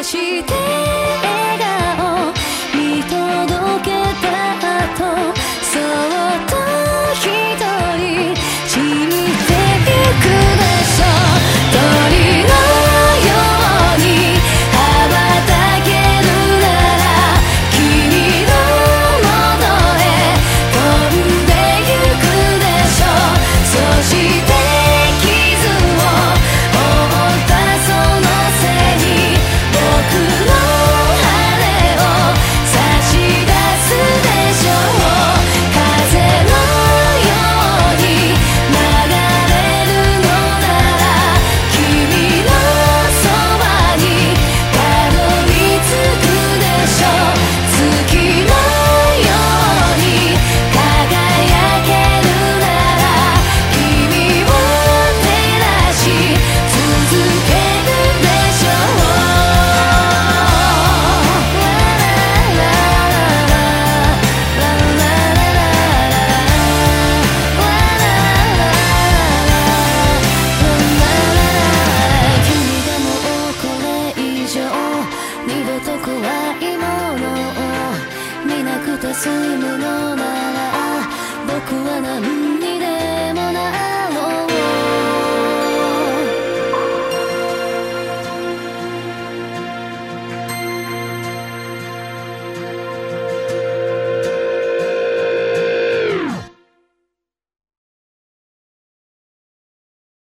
して笑顔見届けた後そっと一人散っていくでしょ鳥のように羽ばたけるなら君の元へ飛んでゆくでしょそして傷を負ったその背に僕の羽を差し出すでしょう風のように流れるのなら君のそばにたどり着くでしょう月のように輝けるなら君を照らし続けるでしょ君がもうこれ以上二度と怖いものを見なくて済むのなら僕は何